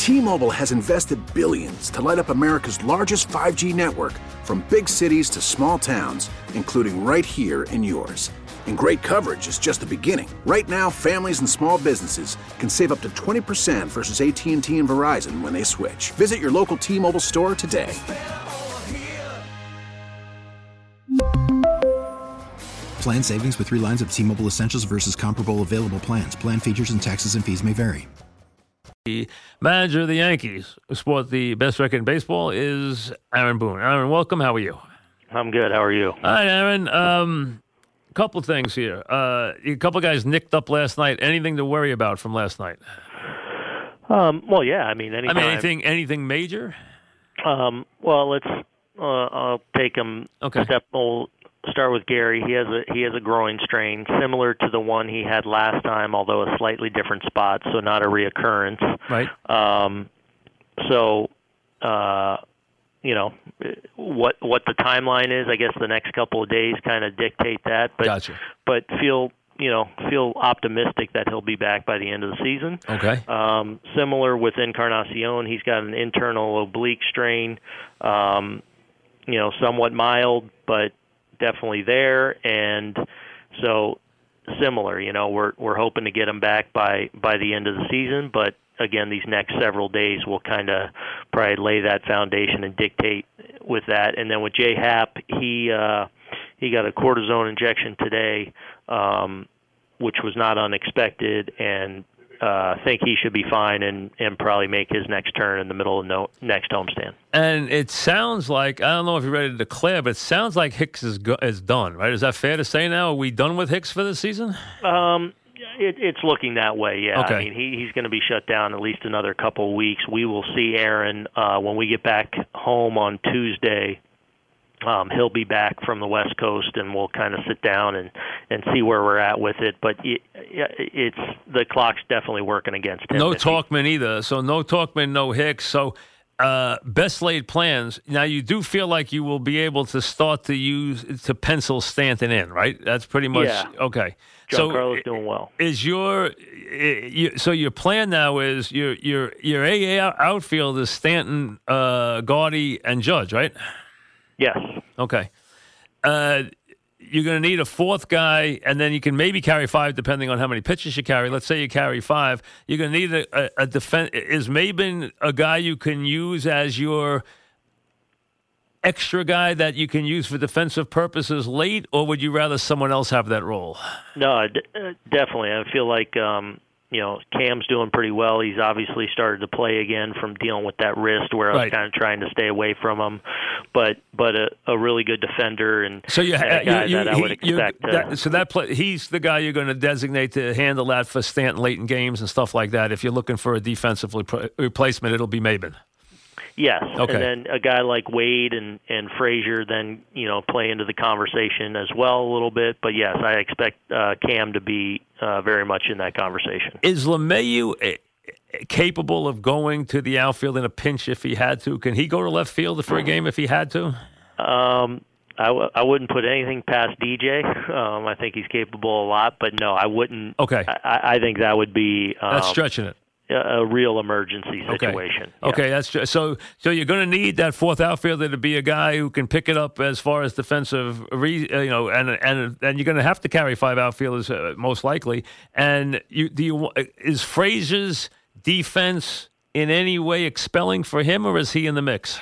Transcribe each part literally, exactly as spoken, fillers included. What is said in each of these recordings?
T-Mobile has invested billions to light up America's largest five G network, from big cities to small towns, including right here in yours. And great coverage is just the beginning. Right now, families and small businesses can save up to twenty percent versus A T and T and Verizon when they switch. Visit your local T-Mobile store today. Plan savings with three lines of T-Mobile Essentials versus comparable available plans. Plan features and taxes and fees may vary. The manager of the Yankees, who sport the best record in baseball, is Aaron Boone. Aaron, welcome. How are you? I'm good. How are you? All right, Aaron. Um, couple things here. Uh, a couple guys nicked up last night. Anything to worry about from last night? Um, well, yeah. I mean, anytime, I mean, anything, anything major? Um, well, let's. Uh, I'll take them. Okay. Step. We'll start with Gary. He has a he has a groin strain similar to the one he had last time, although a slightly different spot, so not a reoccurrence. Right. Um, so, uh, you know, what what the timeline is, I guess the next couple of days kind of dictate that. But Gotcha. but feel you know feel optimistic that he'll be back by the end of the season. Okay. Um, similar with Encarnacion, he's got an internal oblique strain. Um, you know, somewhat mild, but definitely there, and so similar. You know, we're we're hoping to get him back by by the end of the season, but again, these next several days will kind of probably lay that foundation and dictate with that. And then with J Happ, he uh, he got a cortisone injection today, um, which was not unexpected, and uh, think he should be fine and, and probably make his next turn in the middle of no, next homestand. And it sounds like, I don't know if you're ready to declare, but it sounds like Hicks is go- is done, right? Is that fair to say now? Are we done with Hicks for the season? Um, it, it's looking that way, yeah. Okay. I mean, he, he's going to be shut down at least another couple of weeks. We will see Aaron uh, when we get back home on Tuesday. Um, he'll be back from the West Coast, and we'll kind of sit down and, and see where we're at with it. But it, it's the clock's definitely working against him. No Talkman he, either. So no Talkman, no Hicks. So uh, best laid plans. Now you do feel like you will be able to start to use to pencil Stanton in, right? That's pretty much yeah. okay. Giancarlo's so doing well. Is your you, so your plan now is your your your A A outfield is Stanton, uh, Gaudy, and Judge, right? Yes. Okay. Uh, you're going to need a fourth guy, and then you can maybe carry five depending on how many pitches you carry. Let's say you carry five. You're going to need a, a, a defense. Is Maben a guy you can use as your extra guy that you can use for defensive purposes late, or would you rather someone else have that role? No, d- definitely. I feel like um, you know Cam's doing pretty well. He's obviously started to play again from dealing with that wrist, where I was right. kind of trying to stay away from him. But but a, a really good defender and, so you, and a guy you, you, that I would you, expect. To, that, so that play, he's the guy you're going to designate to handle that for Stanton late in games and stuff like that. If you're looking for a defensive re- replacement, it'll be Maben. Yes, okay. And then a guy like Wade and, and Frazier then, you know, play into the conversation as well a little bit. But, yes, I expect uh, Cam to be uh, very much in that conversation. Is LeMahieu a- capable of going to the outfield in a pinch if he had to? Can he go to left field for a game if he had to? Um, I, w- I wouldn't put anything past D J. Um, I think he's capable a lot. But, no, I wouldn't. Okay. I, I think that would be um, – That's stretching it. A real emergency situation. Okay, okay that's true. So, so you're going to need that fourth outfielder to be a guy who can pick it up as far as defensive, re, uh, you know, and and and you're going to have to carry five outfielders uh, most likely. And you do you is Frazier's defense in any way expelling for him, or is he in the mix?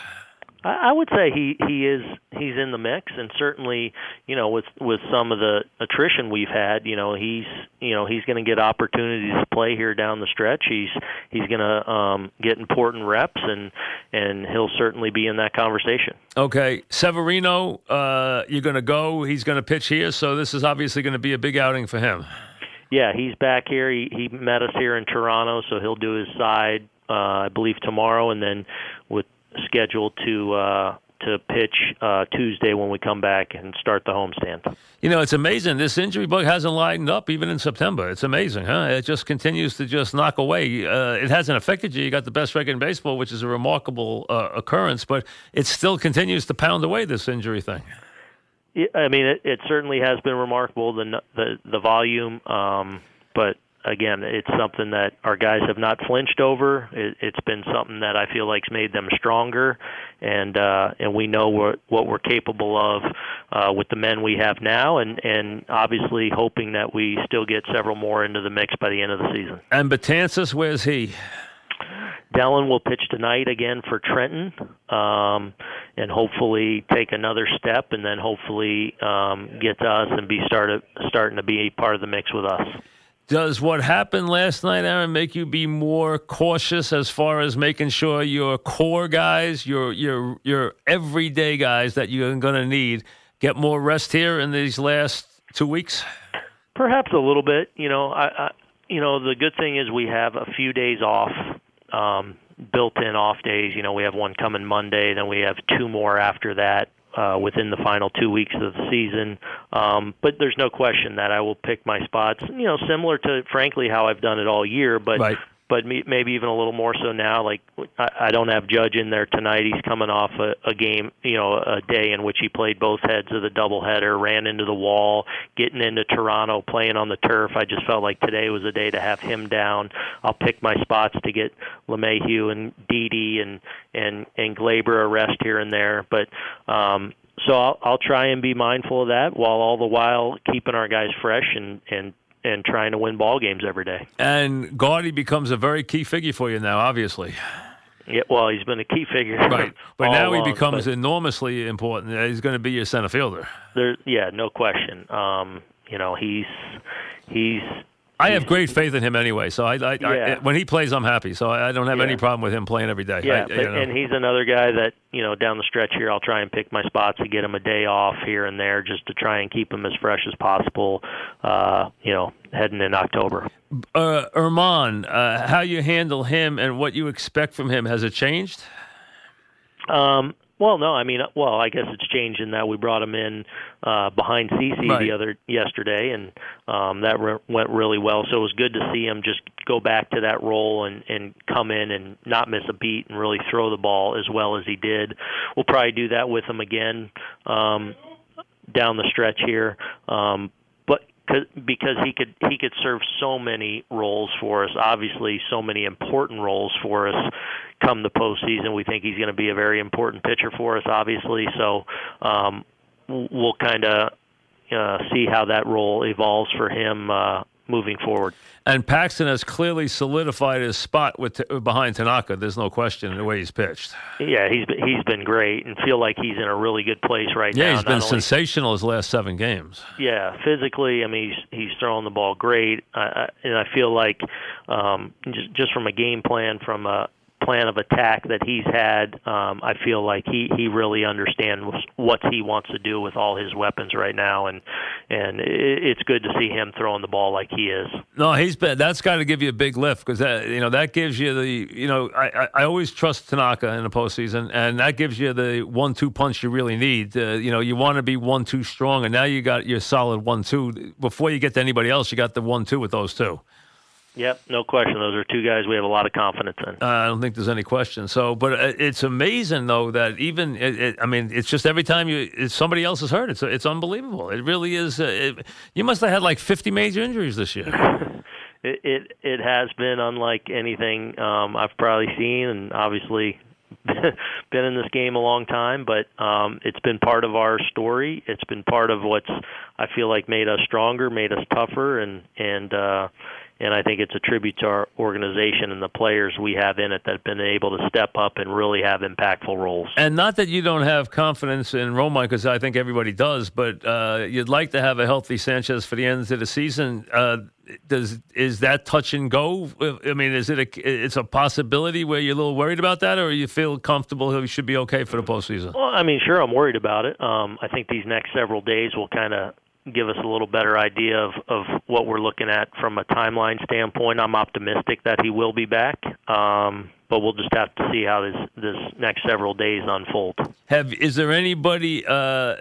I would say he, he is he's in the mix, and certainly, you know, with with some of the attrition we've had, you know, he's you know he's going to get opportunities to play here down the stretch. He's he's going to um, get important reps, and and he'll certainly be in that conversation. Okay, Severino, uh, you're going to go. He's going to pitch here, so this is obviously going to be a big outing for him. Yeah, he's back here. He he met us here in Toronto, so he'll do his side, uh, I believe, tomorrow, and then with scheduled to uh, to pitch uh, Tuesday when we come back and start the homestand. You know, it's amazing. This injury bug hasn't lightened up even in September. It's amazing, huh? It just continues to just knock away. Uh, it hasn't affected you. You got the best record in baseball, which is a remarkable uh, occurrence, but it still continues to pound away, this injury thing. I mean, it, it certainly has been remarkable, the the, the volume, um, but again, it's something that our guys have not flinched over. It, it's been something that I feel like's made them stronger, and uh, and we know what what we're capable of uh, with the men we have now, and, and obviously hoping that we still get several more into the mix by the end of the season. And Betances, where's he? Dellin will pitch tonight again for Trenton, um, and hopefully take another step, and then hopefully um, get to us and be started starting to be part of the mix with us. Does what happened last night, Aaron, make you be more cautious as far as making sure your core guys, your your your everyday guys that you're going to need, get more rest here in these last two weeks? Perhaps a little bit. You know, I, I you know the good thing is we have a few days off, um, built-in off days. You know, we have one coming Monday, then we have two more after that. Uh, within the final two weeks of the season. Um, but there's no question that I will pick my spots, you know, similar to, frankly, how I've done it all year, but right. but me, maybe even a little more so now. Like, I, I don't have Judge in there tonight. He's coming off a, a game, you know, a day in which he played both heads of the doubleheader, ran into the wall, getting into Toronto, playing on the turf. I just felt like today was a day to have him down. I'll pick my spots to get LeMahieu and Didi and and and Glaber a rest here and there, but um, so I'll, I'll try and be mindful of that while all the while keeping our guys fresh and and. and trying to win ball games every day. And Gardy becomes a very key figure for you now, obviously. Yeah, well, he's been a key figure. Right, but now along, he becomes but enormously important. He's going to be your center fielder. There, yeah, no question. Um, you know, he's he's. I have great faith in him anyway. So I, I, yeah. I when he plays, I'm happy. So I, I don't have yeah. any problem with him playing every day. Yeah, I, but, you know. and he's another guy that, you know, down the stretch here, I'll try and pick my spots to get him a day off here and there, just to try and keep him as fresh as possible. Uh, you know, heading in October. Uh, Erman, uh, how you handle him and what you expect from him, has it changed? Um. Well, no, I mean, well, I guess it's changed in that we brought him in uh, behind CeCe right. the other yesterday, and um, that re- went really well. So it was good to see him just go back to that role and, and come in and not miss a beat and really throw the ball as well as he did. We'll probably do that with him again um, down the stretch here. Um, but because he could he could serve so many roles for us, obviously so many important roles for us come the postseason. We think he's going to be a very important pitcher for us, obviously. So um, we'll kind of uh, see how that role evolves for him uh, moving forward. And Paxton has clearly solidified his spot with behind Tanaka. There's no question in the way he's pitched. Yeah, he's been, he's been great and feel like he's in a really good place right yeah, now. Yeah, he's been only, sensational his last seven games. Yeah, physically, I mean, he's he's throwing the ball great, I, I, and I feel like um, just just from a game plan, from a plan of attack that he's had, um, I feel like he, he really understands what he wants to do with all his weapons right now, and and it, it's good to see him throwing the ball like he is. No, he's been. That's got to give you a big lift because that you know that gives you the you know I, I, I always trust Tanaka in the postseason, and that gives you the one two punch you really need. Uh, you know you want to be one two strong, and now you got your solid one two. Before you get to anybody else, you got the one two with those two. Yep, no question. Those are two guys we have a lot of confidence in. Uh, I don't think there's any question. So, but it's amazing though that even it, it, I mean, it's just every time you it's somebody else is hurt, it's it's unbelievable. It really is. Uh, it, you must have had like fifty major injuries this year. it, it it has been unlike anything um, I've probably seen, and obviously been in this game a long time. But um, it's been part of our story. It's been part of what's I feel like made us stronger, made us tougher, and and. Uh, And I think it's a tribute to our organization and the players we have in it that have been able to step up and really have impactful roles. And not that you don't have confidence in Romine, because I think everybody does, but uh, you'd like to have a healthy Sanchez for the end of the season. Uh, does is that touch and go? I mean, is it a, it's a possibility where you're a little worried about that, or you feel comfortable he should be okay for the postseason? Well, I mean, sure, I'm worried about it. Um, I think these next several days will kind of give us a little better idea of, of what we're looking at from a timeline standpoint. I'm optimistic that he will be back, um, but we'll just have to see how this this next several days unfold. Have is there anybody uh,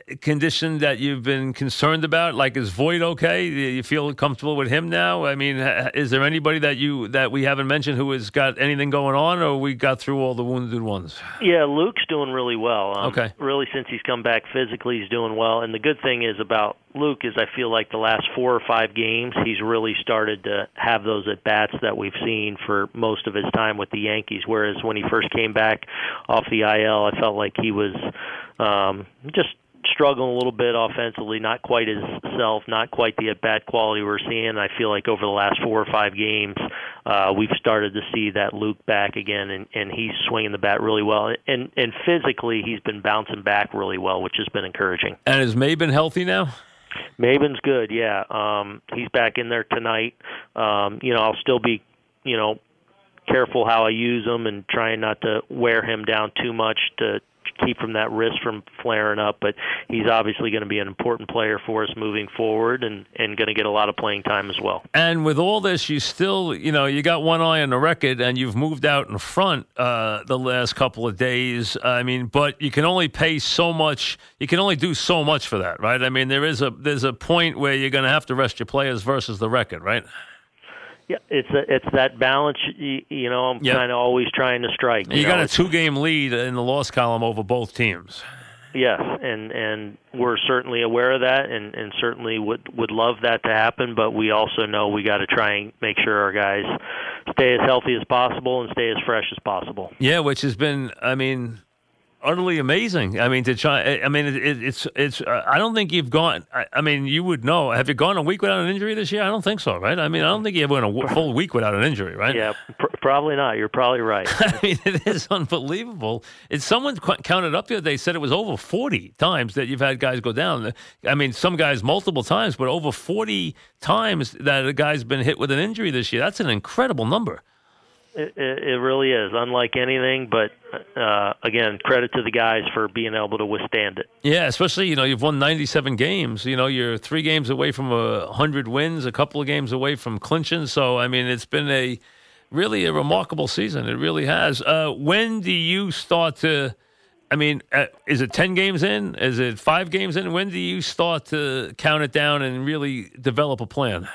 condition that you've been concerned about? Like, is Voit okay? Do you feel comfortable with him now? I mean, is there anybody that you that we haven't mentioned who has got anything going on, or we got through all the wounded ones? Yeah, Luke's doing really well. Um, okay. Really, since he's come back physically, he's doing well. And the good thing is about Luke is I feel like the last four or five games, he's really started to have those at-bats that we've seen for most of his time with the Yankees, whereas when he first came back off the I L, I felt like he was um, just struggling a little bit offensively, not quite his self, not quite the at-bat quality we're seeing. I feel like over the last four or five games, uh, we've started to see that Luke back again, and, and he's swinging the bat really well. And, and physically, he's been bouncing back really well, which has been encouraging. And is Maben healthy now? Maben's good, yeah. Um, he's back in there tonight. Um, you know, I'll still be, you know, careful how I use him and trying not to wear him down too much to keep from that wrist from flaring up, but he's obviously going to be an important player for us moving forward and, and going to get a lot of playing time as well. And with all this, you still, you know, you got one eye on the record and you've moved out in front uh, the last couple of days. I mean, but you can only pay so much, you can only do so much for that, right? I mean, there is a there's a point where you're going to have to rest your players versus the record, right? Yeah, it's a, it's that balance, you, you know, I'm yep. kind of always trying to strike. You, you know? got a two-game lead in the loss column over both teams. Yes, and, and we're certainly aware of that and, and certainly would, would love that to happen, but we also know we got to try and make sure our guys stay as healthy as possible and stay as fresh as possible. Yeah, which has been, I mean, utterly amazing. I mean, to try. I mean, it, it, it's it's. Uh, I don't think you've gone. I, I mean, you would know. Have you gone a week without an injury this year? I don't think so, right? I mean, I don't think you ever went a w- full week without an injury, right? Yeah, pr- probably not. You're probably right. I mean, it is unbelievable. It's someone qu- counted up the other day, said it was over forty times that you've had guys go down. I mean, some guys multiple times, but over forty times that a guy's been hit with an injury this year. That's an incredible number. It, it, it really is, unlike anything, but uh, again, credit to the guys for being able to withstand it. Yeah, especially, you know, you've won ninety-seven games. You know, you're three games away from a one hundred wins, a couple of games away from clinching. So, I mean, it's been a really a remarkable season. It really has. Uh, when do you start to, I mean, uh, is it ten games in? Is it five games in? When do you start to count it down and really develop a plan?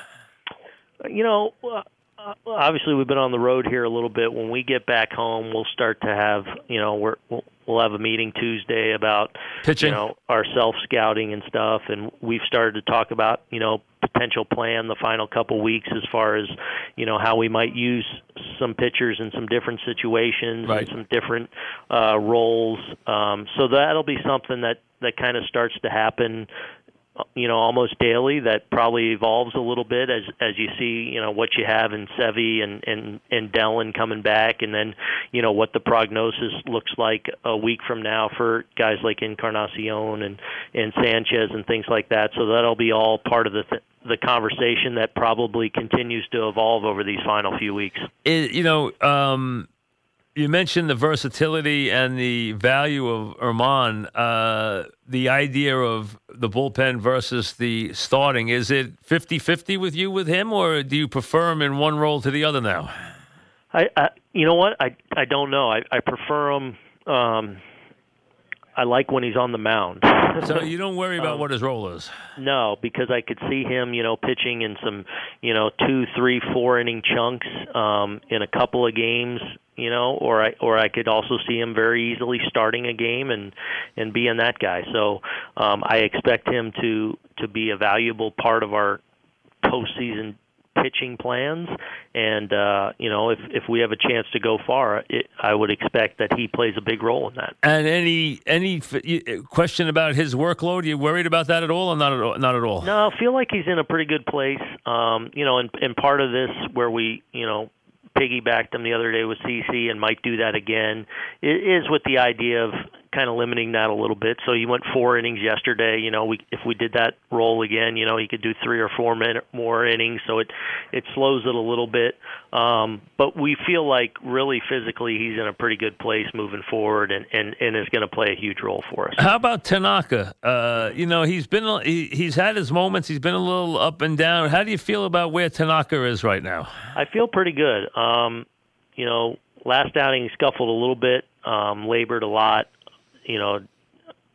You know, uh, obviously we've been on the road here a little bit. When we get back home, we'll start to have, you know, we're, we'll, we'll have a meeting Tuesday about pitching, you know, our self-scouting and stuff, and we've started to talk about, you know, potential plan the final couple weeks as far as, you know, how we might use some pitchers in some different situations right. and some different uh, roles. Um, so that'll be something that, that kind of starts to happen, you know, almost daily. That probably evolves a little bit as as you see, you know, what you have in Sevy and, and, and Dellin coming back, and then, you know, what the prognosis looks like a week from now for guys like Encarnacion and, and Sanchez and things like that. So that'll be all part of the th- the conversation that probably continues to evolve over these final few weeks. It, you know, um, you mentioned the versatility and the value of Germán. Uh, the idea of the bullpen versus the starting, is it fifty-fifty with you with him, or do you prefer him in one role to the other now? I, I you know what? I I don't know. I, I prefer him. Um, I like when he's on the mound. So you don't worry about um, what his role is? No, because I could see him, you know, pitching in some, you know, two, three, four inning chunks um, in a couple of games, you know, or I or I could also see him very easily starting a game and, and being that guy. So um, I expect him to, to be a valuable part of our postseason pitching plans, and uh, you know, if if we have a chance to go far, it, I would expect that he plays a big role in that. And any any question about his workload? Are you worried about that at all, or not at all? Not at all. No, I feel like he's in a pretty good place. Um, you know, and, and part of this where we, you know, piggybacked him the other day with C C and might do that again, it is with the idea of kind of limiting that a little bit. So he went four innings yesterday. You know, we if we did that role again, you know, he could do three or four minute, more innings. So it it slows it a little bit. Um, but we feel like really physically he's in a pretty good place moving forward, and, and, and is going to play a huge role for us. How about Tanaka? Uh, you know, he's been he, he's had his moments. He's been a little up and down. How do you feel about where Tanaka is right now? I feel pretty good. Um, you know, last outing he scuffled a little bit, um, labored a lot. You know,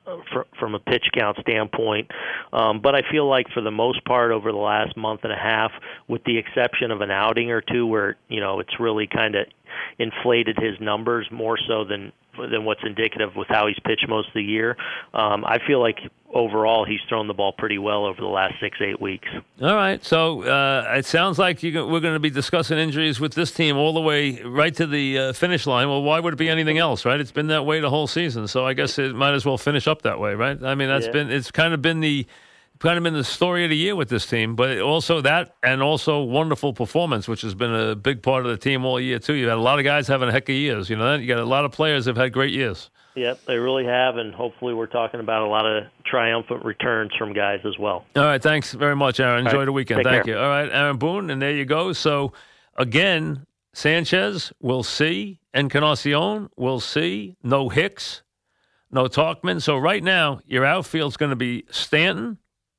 fr- from a pitch count standpoint. Um, but I feel like for the most part over the last month and a half, with the exception of an outing or two where, you know, it's really kind of inflated his numbers more so than than what's indicative with how he's pitched most of the year. Um, I feel like overall he's thrown the ball pretty well over the last six, eight weeks. All right. So uh, it sounds like you, we're going to be discussing injuries with this team all the way right to the uh, finish line. Well, why would it be anything else, right? It's been that way the whole season. So I guess it might as well finish up that way, right? I mean, that's yeah. been, it's kind of been the, kind of been the story of the year with this team, but also that and also wonderful performance, which has been a big part of the team all year too. You've had a lot of guys having a heck of years. You know, you got a lot of players that have had great years. Yep, they really have, and hopefully we're talking about a lot of triumphant returns from guys as well. All right, thanks very much, Aaron. Enjoy right, the weekend. take Thank care. you. All right, Aaron Boone, and there you go. So, again, Sanchez, we'll see. Encarnacion, we'll see. No Hicks, no Talkman. So right now, your outfield's going to be Stanton,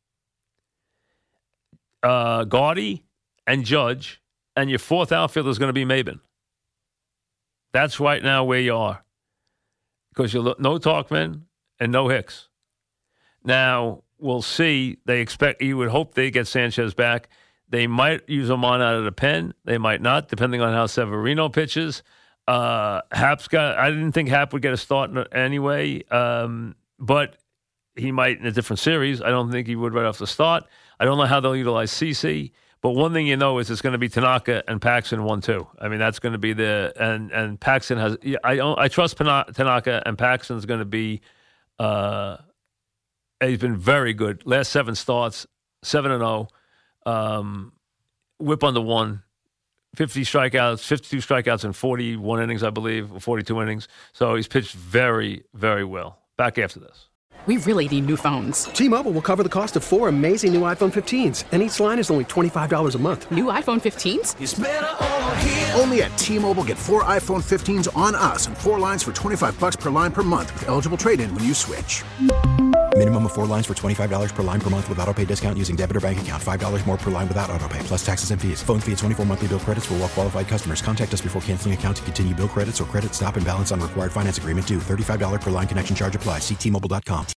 uh, Gaudy, and Judge, and your fourth outfielder is going to be Maben. That's right now where you are. Because you look, no Talkman and no Hicks. Now, we'll see. They expect, you would hope they get Sanchez back. They might use him on out of the pen. They might not, depending on how Severino pitches. Uh, Hap's got, I didn't think Hap would get a start anyway, um, but he might in a different series. I don't think he would right off the start. I don't know how they'll utilize CeCe. But one thing you know is it's going to be Tanaka and Paxton one two. I mean, that's going to be the and and Paxton has. I I trust Tanaka, and Paxton's going to be. Uh, he's been very good. Last seven starts, seven and zero. Um, whip under one, fifty strikeouts, fifty-two strikeouts in forty-one innings, I believe, or forty-two innings. So he's pitched very, very well. Back after this. We really need new phones. T-Mobile will cover the cost of four amazing new iPhone fifteens, and each line is only twenty-five dollars a month. New iPhone fifteens? It's better over here. Only at T-Mobile, get four iPhone fifteens on us and four lines for twenty-five bucks per line per month with eligible trade-in when you switch. Minimum of four lines for twenty-five dollars per line per month with autopay discount using debit or bank account. five dollars more per line without autopay, plus taxes and fees. Phone fee at twenty-four monthly bill credits for well-qualified customers. Contact us before canceling account to continue bill credits or credit stop and balance on required finance agreement due. thirty-five dollars per line connection charge applies. See T Mobile dot com.